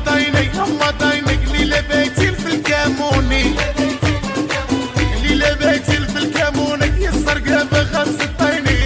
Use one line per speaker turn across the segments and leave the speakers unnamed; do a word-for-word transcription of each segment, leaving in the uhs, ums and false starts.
دايني يما دايني ليلة بيتي في الكاموني ليلة بيتي في الكاموني السرقة بخمس الطيني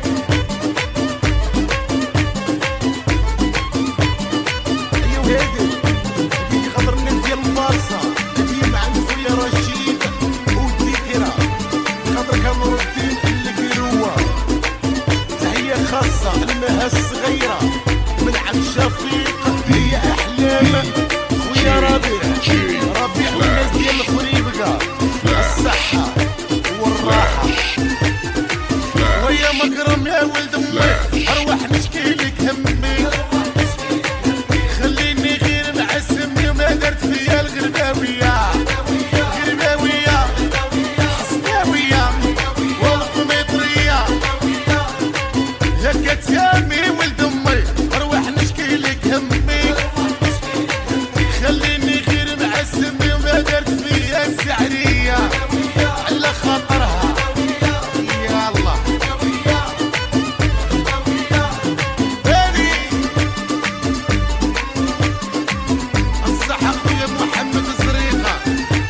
ايوا هادي هادي خضرني ديال الباصة هادي مع خويا رشيد والذكرى خاطر كنور الدين الكروة تحية خاصة لمها الصغيرة من عم شفيق هي احلام خويا ربيع ربيع والناس ديال الخريبكة الصحة والراحة ويا مكرم يا ولد امي اروح نشكي لك همي خليني غير معسمني وما درت فيا الغرباوية غرباوية حسناوية والقميطرية هكا تيامي ولد امي اروح نشكي لك همي خليني غير معسمني وما درت فيا السعرية على خاطرها يلا هادي الصحة خويا محمد الزريقة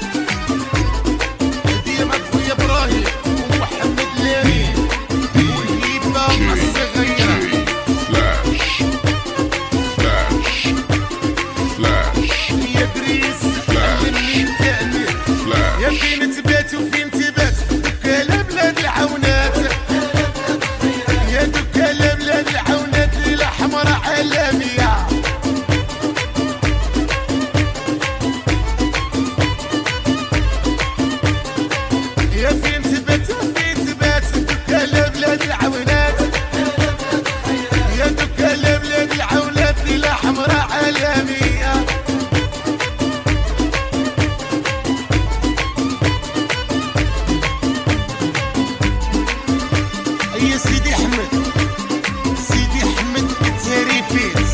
هدية مع خويا ابراهيم ومحمد لامين وهيبة الصغيرة يا دريس علمني التأمير يا فين تبات وفين تبات دكالة بلاد العونات يا دكالة بلاد العونات ليلة حمراء عالمية يا فين تبات وفين تبات دكالة بلاد العونات يا دكالة بلاد العونات ليلة حمراء عالمية يا سيدي احمد سيدي احمد التريفيت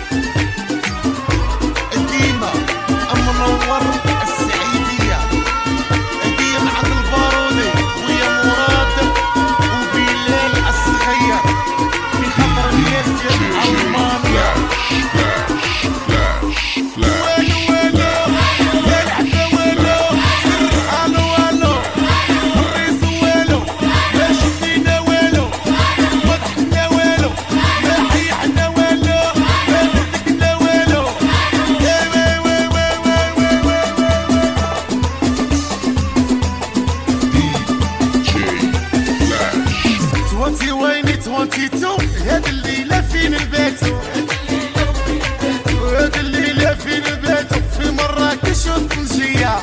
ديما منور السعيدية هدية مع البارودي خويا مراد وبلال الصغير في خاطر الناس ديال المانيا والو والو يا العبا والو الو والو الريس والو ما شفينا والو ما ضحكنا والو ما حيحنا والو ما ضحكنا والو يا وي وي وي وي وي توانتي ويني توانتي تو هاد الليلة فين الباتو هاد الليلة فين الباتو في مراكش وطنجية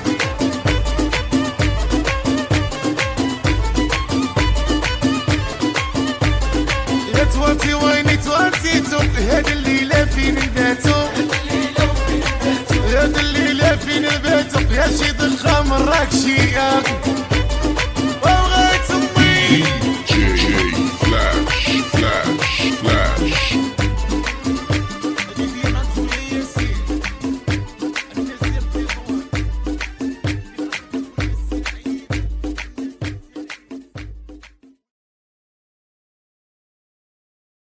يا توانتي ويني توانتي تو هاد الليلة فين الباتو هاد الليلة فين الباتو يا شي ضخام مراكشية